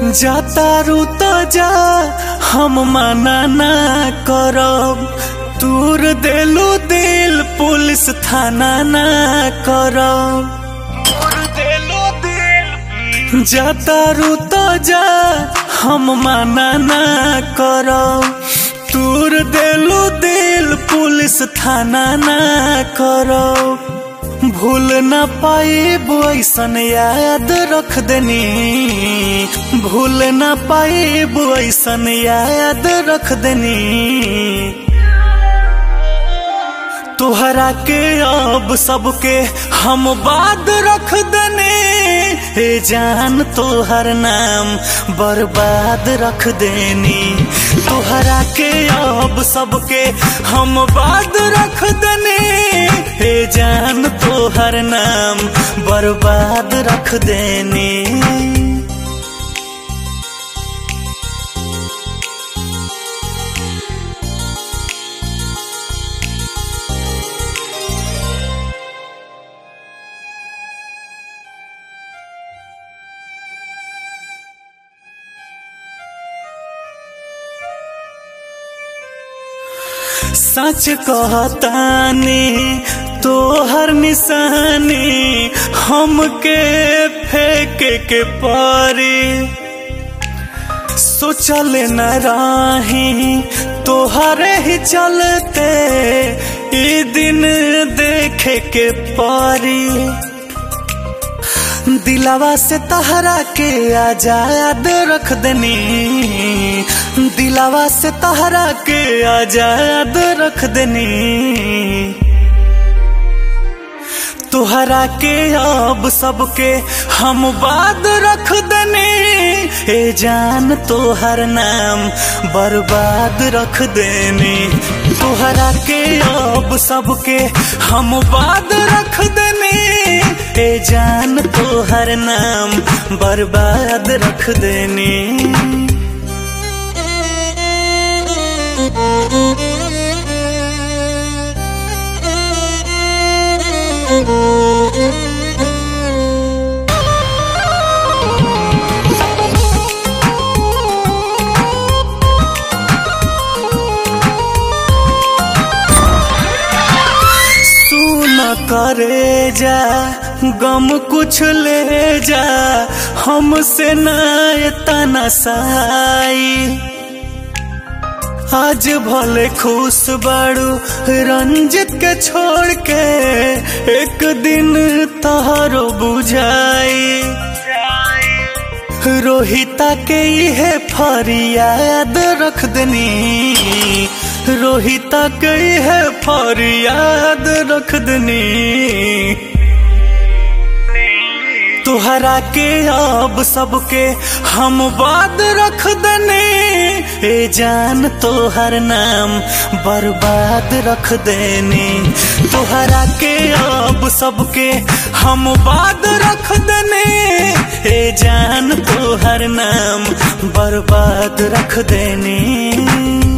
जातारू तो जा हम मना ना करब, तूर देलू दिल पुलिस थाना ना करब। जातारू तो जा हम मना ना करब, तूर देलू दिल पुलिस थाना ना करब। भूल न पाइब ऐसन याद रख देनी, भूल न पाइब ऐसन याद रख देनी। तोहरा के अब सबके हम बाद रख देने, हे जान तोहर नाम बर्बाद रख देनी। तोहरा के अब सबके हम बाद रख देने, हे जान तोहर नाम बर्बाद रख देनी। सच कहतानी तोहर निशानी हमके फेंके के पारी, सोचल न रही तोहरे ही चलते ई दिन देखे के पारी। दिलावा से तहरा के आजाद रख देनी, दिलावा से तहरा के आजाद रख देनी। तोहरा के अब सबके हम बाद रख देनी, हे जान तोहर नाम बर्बाद रख देनी। तोहरा के अब सबके हम बाद रख देनी, हे जान तोहर नाम बर्बाद रख देनी। करे जा गम कुछ ले जा, हमसे ना इतना सहाई। आज भले खुश बाड़ू रंजित के छोड़ के, एक दिन तोहरो बुझाई। रोहिता के ये फरियाद रख देनी, रोहिता के है फरियाद रख देनी। तोहरा के अब सबके हम बाद रख देने, ए जान तोहर नाम बर्बाद रख देनी। तोहरा के अब सबके हम बाद रख देने, ए जान तोहर नाम बर्बाद रख देनी।